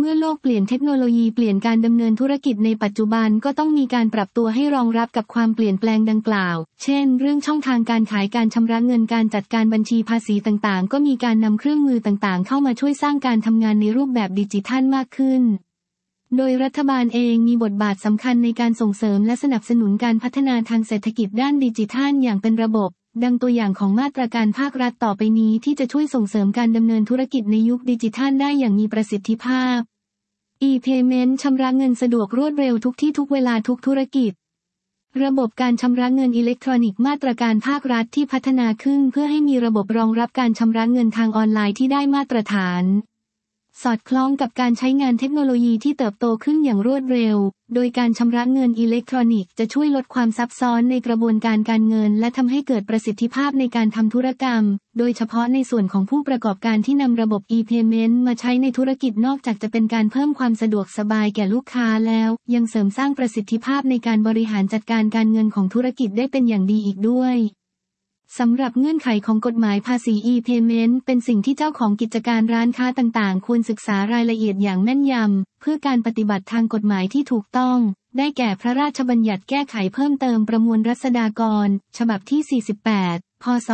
มื่อโลกเปลี่ยนเทคโนโลยีเปลี่ยนการดำเนินธุรกิจในปัจจุบันก็ต้องมีการปรับตัวให้รองรับกับความเปลี่ยนแปลงดังกล่าวเช่นเรื่องช่องทางการขายการชำระเงินการจัดการบัญชีภาษีต่างๆก็มีการนำเครื่องมือต่างๆเข้ามาช่วยสร้างการทำงานในรูปแบบดิจิทัลมากขึ้นโดยรัฐบาลเองมีบทบาทสำคัญในการส่งเสริมและสนับสนุนการพัฒนาทางเศรษฐกิจด้านดิจิทัลอย่างเป็นระบบดังตัวอย่างของมาตรการภาครัฐต่อไปนี้ที่จะช่วยส่งเสริมการดำเนินธุรกิจในยุคดิจิทัลได้อย่างมีประสิทธิภาพ e-payment ชำระเงินสะดวกรวดเร็วทุกที่ทุกเวลาทุกธุรกิจระบบการชำระเงินอิเล็กทรอนิกส์มาตรการภาครัฐที่พัฒนาขึ้นเพื่อให้มีระบบรองรับการชำระเงินทางออนไลน์ที่ได้มาตรฐานสอดคล้องกับการใช้งานเทคโนโลยีที่เติบโตขึ้นอย่างรวดเร็วโดยการชำระเงินอิเล็กทรอนิกส์จะช่วยลดความซับซ้อนในกระบวนการการเงินและทำให้เกิดประสิทธิภาพในการทำธุรกรรมโดยเฉพาะในส่วนของผู้ประกอบการที่นำระบบ e-payment มาใช้ในธุรกิจนอกจากจะเป็นการเพิ่มความสะดวกสบายแก่ลูกค้าแล้วยังเสริมสร้างประสิทธิภาพในการบริหารจัดการการเงินของธุรกิจได้เป็นอย่างดีอีกด้วยสำหรับเงื่อนไขของกฎหมายภาษี e-payment เป็นสิ่งที่เจ้าของกิจการร้านค้าต่างๆควรศึกษารายละเอียดอย่างแม่นยำเพื่อการปฏิบัติทางกฎหมายที่ถูกต้องได้แก่พระราชบัญญัติแก้ไขเพิ่มเติมประมวลรัษฎากรฉบับที่ 48 พ.ศ.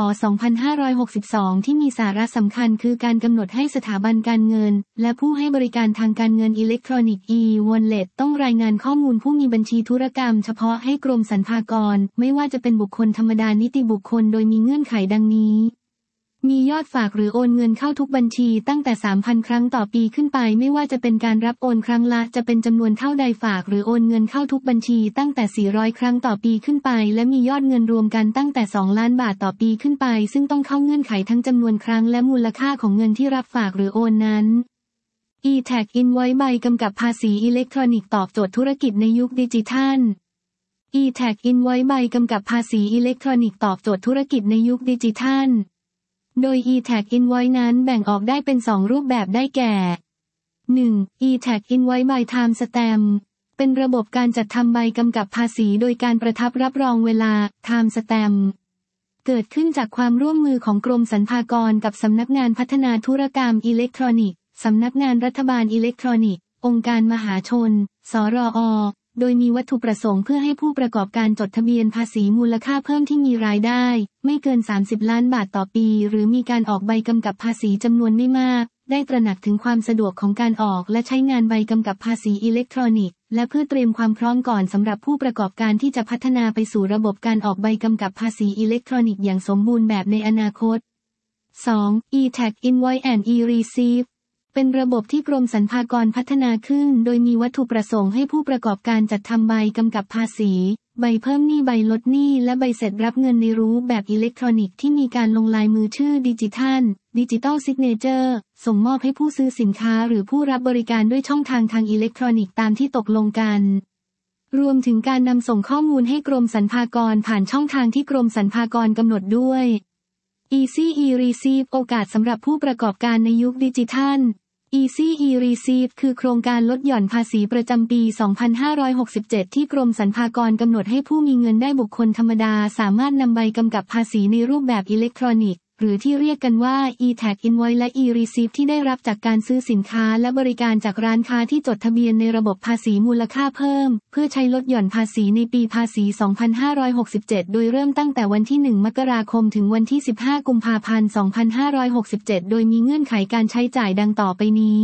2562 ที่มีสาระสำคัญคือการกำหนดให้สถาบันการเงินและผู้ให้บริการทางการเงินอิเล็กทรอนิกส์ e-wallet ต้องรายงานข้อมูลผู้มีบัญชีธุรกรรมเฉพาะให้กรมสรรพากรไม่ว่าจะเป็นบุคคลธรรมดานิติบุคคลโดยมีเงื่อนไขดังนี้มียอดฝากหรือโอนเงินเข้าทุกบัญชีตั้งแต่ 3,000 ครั้งต่อปีขึ้นไปไม่ว่าจะเป็นการรับโอนครั้งละจะเป็นจำนวนเท่าใดฝากหรือโอนเงินเข้าทุกบัญชีตั้งแต่ 400 ครั้งต่อปีขึ้นไปและมียอดเงินรวมกันตั้งแต่ 2 ล้านบาทต่อปีขึ้นไปซึ่งต้องเข้าเงื่อนไขทั้งจำนวนครั้งและมูลค่าของเงินที่รับฝากหรือโอนนั้น e-tax invoice ใบกำกับภาษีอิเล็กทรอนิกส์ตอบโจทย์ธุรกิจในยุคดิจิทัล e-tax invoice ใบกำกับภาษีอิเล็กทรอนิกส์ตอบโจทย์ธุรกิจในยุคดิจิทัลโดย e-tax invoice นั้นแบ่งออกได้เป็น 2 รูปแบบได้แก่ 1. e-tax invoice by time stamp เป็นระบบการจัดทำใบกำกับภาษีโดยการประทับรับรองเวลา time stamp เกิดขึ้นจากความร่วมมือของกรมสรรพากรกับสำนักงานพัฒนาธุรกรรมอิเล็กทรอนิกส์สำนักงานรัฐบาลอิเล็กทรอนิกส์องค์การมหาชนสรอโดยมีวัตถุประสงค์เพื่อให้ผู้ประกอบการจดทะเบียนภาษีมูลค่าเพิ่มที่มีรายได้ไม่เกิน30 ล้านบาทต่อปีหรือมีการออกใบกำกับภาษีจำนวนไม่มากได้ตระหนักถึงความสะดวกของการออกและใช้งานใบกำกับภาษีอิเล็กทรอนิกส์และเพื่อเตรียมความพร้อมก่อนสำหรับผู้ประกอบการที่จะพัฒนาไปสู่ระบบการออกใบกำกับภาษีอิเล็กทรอนิกส์อย่างสมบูรณ์แบบในอนาคต 2. e-tax invoice and e-receiptเป็นระบบที่กรมสรรพากรพัฒนาขึ้นโดยมีวัตถุประสงค์ให้ผู้ประกอบการจัดทำใบกำกับภาษีใบเพิ่มหนี้ใบลดหนี้และใบเสร็จรับเงินในรูปแบบอิเล็กทรอนิกส์ที่มีการลงลายมือชื่อดิจิทัลซิกเนเจอร์ส่งมอบให้ผู้ซื้อสินค้าหรือผู้รับบริการด้วยช่องทางอิเล็กทรอนิกส์ตามที่ตกลงกันรวมถึงการนำส่งข้อมูลให้กรมสรรพากรผ่านช่องทางที่กรมสรรพากรกำหนดด้วย Easy e-receipt โอกาสสำหรับผู้ประกอบการในยุคดิจิทัลEasy e-receipt คือโครงการลดหย่อนภาษีประจำปี 2567 ที่กรมสรรพากรกำหนดให้ผู้มีเงินได้บุคคลธรรมดาสามารถนำใบกำกับภาษีในรูปแบบอิเล็กทรอนิกส์หรือที่เรียกกันว่า e-tax invoice และ e-receipt ที่ได้รับจากการซื้อสินค้าและบริการจากร้านค้าที่จดทะเบียนในระบบภาษีมูลค่าเพิ่มเพื่อใช้ลดหย่อนภาษีในปีภาษี 2567 โดยเริ่มตั้งแต่วันที่ 1 มกราคมถึงวันที่ 15 กุมภาพันธ์ 2567 โดยมีเงื่อนไขการใช้จ่ายดังต่อไปนี้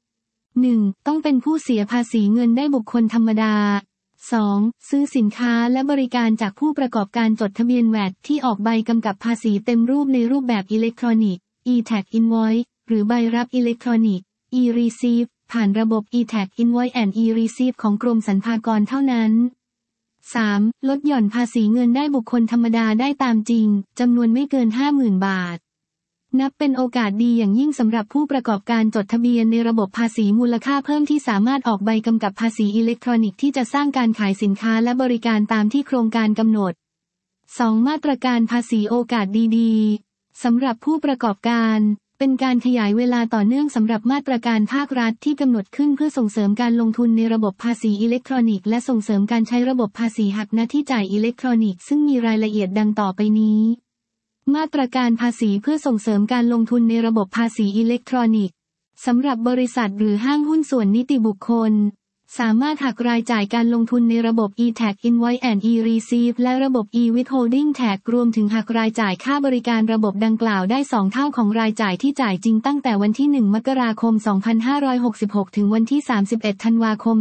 1. ต้องเป็นผู้เสียภาษีเงินได้บุคคลธรรมดา 2. ซื้อสินค้าและบริการจากผู้ประกอบการจดทะเบียนแวตที่ออกใบกำกับภาษีเต็มรูปในรูปแบบอิเล็กทรอนิกส์ e-tax invoice หรือใบรับอิเล็กทรอนิกส์ e-receipt ผ่านระบบ e-tax invoice and e-receipt ของกรมสรรพากรเท่านั้น 3. ลดหย่อนภาษีเงินได้บุคคลธรรมดาได้ตามจริงจำนวนไม่เกิน 50,000 บาทนับเป็นโอกาสดีอย่างยิ่งสำหรับผู้ประกอบการจดทะเบียนในระบบภาษีมูลค่าเพิ่มที่สามารถออกใบกำกับภาษีอิเล็กทรอนิกส์ที่จะสร้างการขายสินค้าและบริการตามที่โครงการกำหนด 2. มาตรการภาษีโอกาสดีๆสำหรับผู้ประกอบการเป็นการขยายเวลาต่อเนื่องสำหรับมาตรการภาครัฐที่กำหนดขึ้นเพื่อส่งเสริมการลงทุนในระบบภาษีอิเล็กทรอนิกส์และส่งเสริมการใช้ระบบภาษีหักหน้าที่จ่ายอิเล็กทรอนิกส์ซึ่งมีรายละเอียดดังต่อไปนี้มาตรการภาษีเพื่อส่งเสริมการลงทุนในระบบภาษีอิเล็กทรอนิกส์สำหรับบริษัทหรือห้างหุ้นส่วนนิติบุคคลสามารถหักรายจ่ายการลงทุนในระบบ e-tax invoice and e-receipt และระบบ e-withholding tax รวมถึงหักรายจ่ายค่าบริการระบบดังกล่าวได้2เท่าของรายจ่ายที่จ่ายจริงตั้งแต่วันที่1มกราคม2566ถึงวันที่31ธันวาคม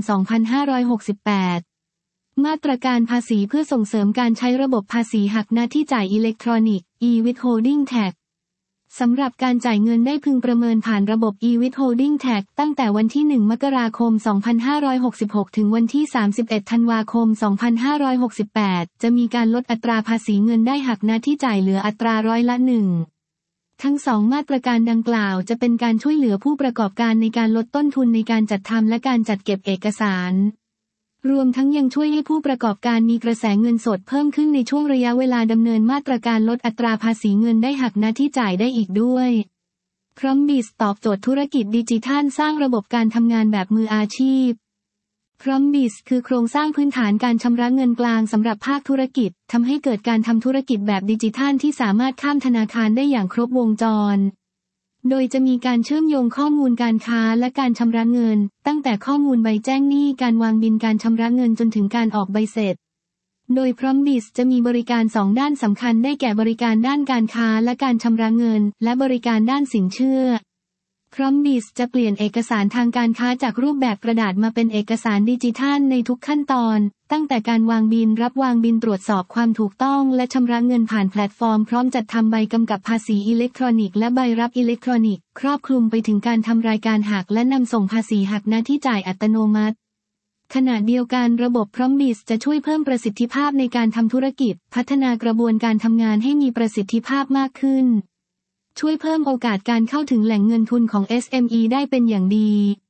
2568มาตรการภาษีเพื่อส่งเสริมการใช้ระบบภาษีหักหน้าที่จ่ายอิเล็กทรอนิกส์ e-withholding taxสำหรับการจ่ายเงินได้พึงประเมินผ่านระบบ e-withholding tax ตั้งแต่วันที่1มกราคม2566ถึงวันที่31ธันวาคม2568จะมีการลดอัตราภาษีเงินได้หักหน้าที่จ่ายเหลืออัตรา1%ทั้ง2มาตรการดังกล่าวจะเป็นการช่วยเหลือผู้ประกอบการในการลดต้นทุนในการจัดทำและการจัดเก็บเอกสารรวมทั้งยังช่วยให้ผู้ประกอบการมีกระแสเงินสดเพิ่มขึ้นในช่วงระยะเวลาดำเนินมาตรการลดอัตราภาษีเงินได้หักหน้าที่จ่ายได้อีกด้วยPrombis ตอบโจทย์ธุรกิจดิจิทัลสร้างระบบการทำงานแบบมืออาชีพPrombis คือโครงสร้างพื้นฐานการชำระเงินกลางสำหรับภาคธุรกิจทำให้เกิดการทำธุรกิจแบบดิจิทัลที่สามารถข้ามธนาคารได้อย่างครบวงจรโดยจะมีการเชื่อมโยงข้อมูลการค้าและการชำระเงินตั้งแต่ข้อมูลใบแจ้งหนี้การวางบินการชำระเงินจนถึงการออกใบเสร็จโดย Prombis จะมีบริการ2ด้านสำคัญได้แก่บริการด้านการค้าและการชำระเงินและบริการด้านสินเชื่อPrombis จะเปลี่ยนเอกสารทางการค้าจากรูปแบบกระดาษมาเป็นเอกสารดิจิทัลในทุกขั้นตอนตั้งแต่การวางบินรับวางบินตรวจสอบความถูกต้องและชำระเงินผ่านแพลตฟอร์มพร้อมจัดทำใบกำกับภาษีอิเล็กทรอนิกส์และใบรับอิเล็กทรอนิกส์ครอบคลุมไปถึงการทำรายการหักและนำส่งภาษีหักหน้าที่จ่ายอัตโนมัติขณะเดียวกันระบบ Prombis จะช่วยเพิ่มประสิทธิภาพในการทำธุรกิจพัฒนากระบวนการทำงานให้มีประสิทธิภาพมากขึ้นช่วยเพิ่มโอกาสการเข้าถึงแหล่งเงินทุนของ SME ได้เป็นอย่างดี